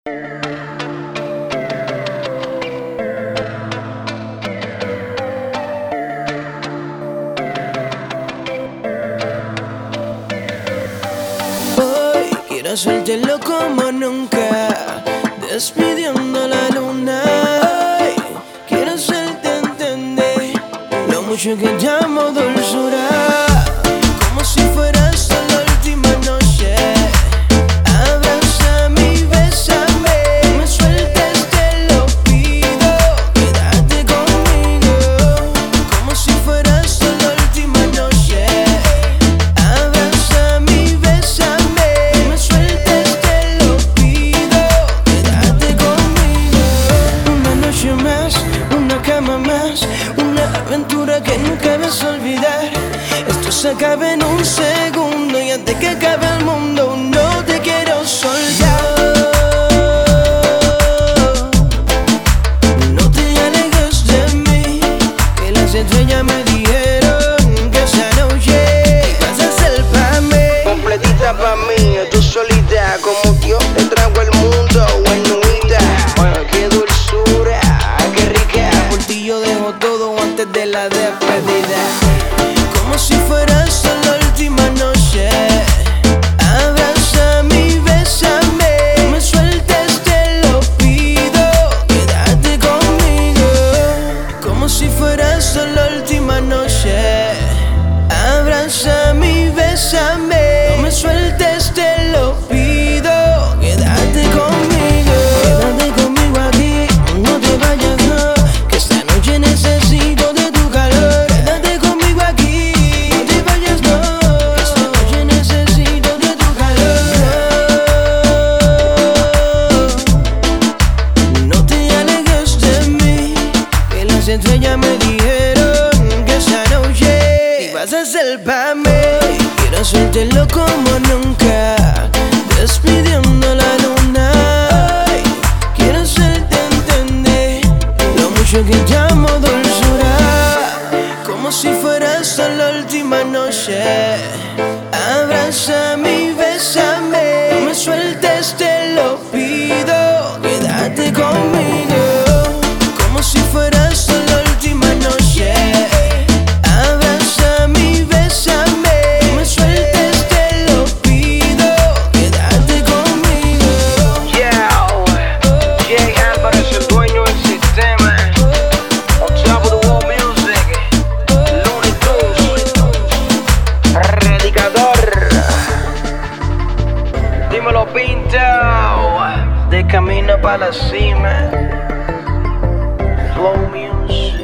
Hoy quiero hacértelo como nunca, despidiendo la luna. Hoy quiero hacerte entender lo mucho que te amo, dulzura. Como si fuera solo la última noche. Abrázame y bésame. No me sueltes, te lo pido. Quédate conmigo. Como si fuera solo la última noche. Abrázame y bésame. No me sueltes, te lo pido. Quédate conmigo. Una noche más, una cama más, una aventura que nunca vas a olvidar. Esto se acaba en un segundo y antes que acabe el mundo no te quiero soltar. No te alejes de mí, que las estrellas me dijeron que esa noche vas a ser pa' mí. Completita pa' mí, tú solita, como Dios te trajo el mundo, buenita. Bueno, qué dulzura, qué rica. Por ti yo dejo todo antes de la despedida. Como si fuera solo la última noche. Abrázame y bésame. No me sueltes, te lo pido. Quédate conmigo. Como si fuera solo la última noche. Abrázame y bésame. No me sueltes, te lo pido. Quédate conmigo. Quédate conmigo aquí, no te vayas, no. Que esta noche necesito de tu calor. Quédate conmigo aquí, no te vayas, no. Que esta noche necesito de tu calor. No te alejes de mí, que las estrellas me dijeron que esa noche ibas a ser pa' mí. Quiero hacértelo como nunca, despidiendo la luna. Ay, quiero hacerte entender lo mucho que te amo, dulzura. Como si fuera solo la última noche. Abrázame y bésame. No me sueltes, te lo pido. Quédate conmigo. Como si fuera solo la última noche. Abrázame y bésame. No me sueltes, te lo pido. Quédate conmigo. Yeah, Jay Álvarez, el dueño del sistema. On top of the world music, Looney Tunes, Predicador. Dímelo, Pinto, de camino para la cima. Flow Music.